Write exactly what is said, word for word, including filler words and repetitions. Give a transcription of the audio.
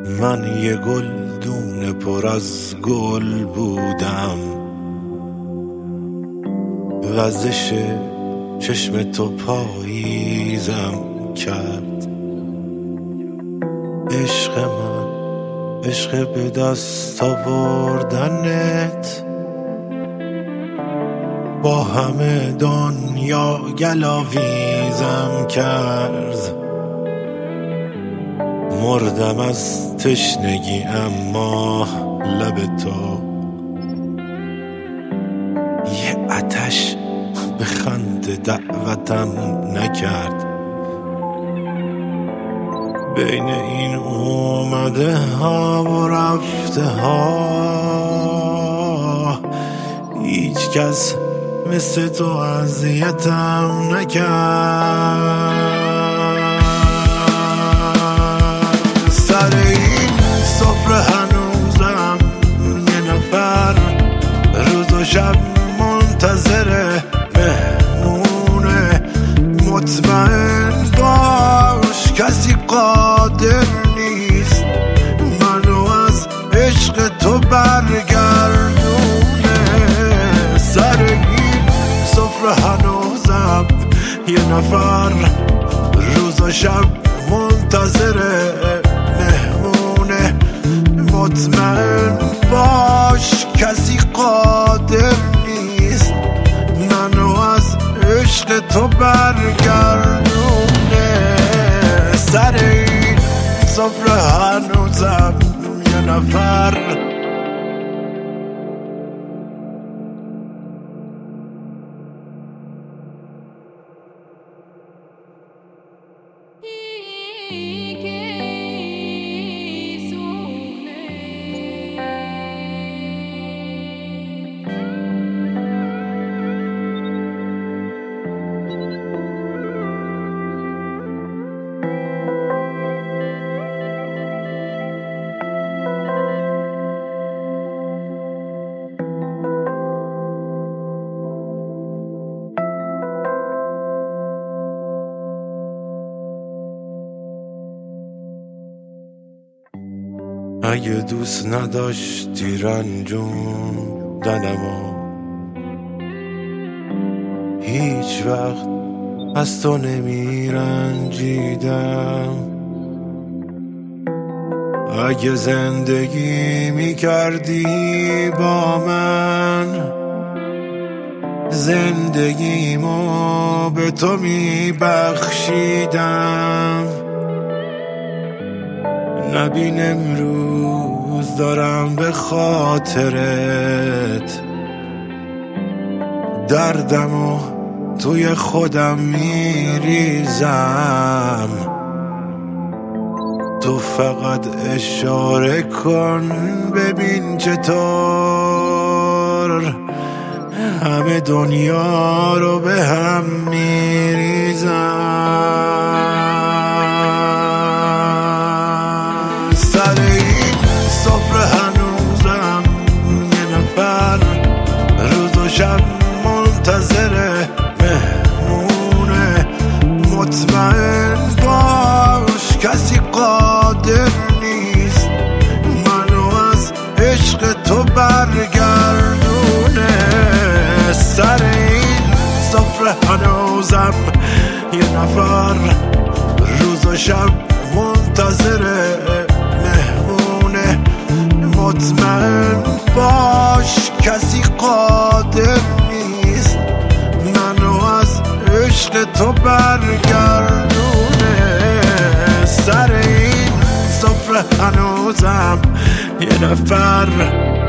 من یه گلدون پر از گل بودم، وزش چشم تو پاییزم کرد. عشق من، عشق به دست آوردنت، با همه دنیا گلاویزم کرد. مردم از تشنگی اما لب تو یه آتش به خنده دعوتم نکرد. بین این اومده ها و رفته ها هیچ کس مثل تو اذیتم نکرد. سر این سفره هنوزم یه نفر روز و شب منتظره مهمونه. مطمئن باش کسی قادر نیست منو از عشق تو برگردونه. سر این سفره هنوزم یه نفر روز و شب منتظره مهمونه. مطمئن باش کسی قادر نیست منو از عشق تو برگردونه. سر این سفره هنوزم یه نفر اگه دوست نداشتی رنجون دنمو هیچ وقت از تو نمی رنجیدم. اگه زندگی می کردی با من زندگیمو به تو می بخشیدم. نبین امروز دارم به خاطرت دردمو توی خودم میریزم. تو فقط اشاره کن ببین چطور همه دنیا رو به هم میریزم. سر این سفره هنوزم یه نفر روز و شب منتظره مهمونه. مطمئن باش کسی قادر نیست منو از عشق تو برگردونه. سر این سفره هنوزم یه نفر روز و شب منتظره مهمونه. مطمئن باش کسی قادر نیست منو از عشق تو برگردونه. سر این سفره هنوزم یه نفر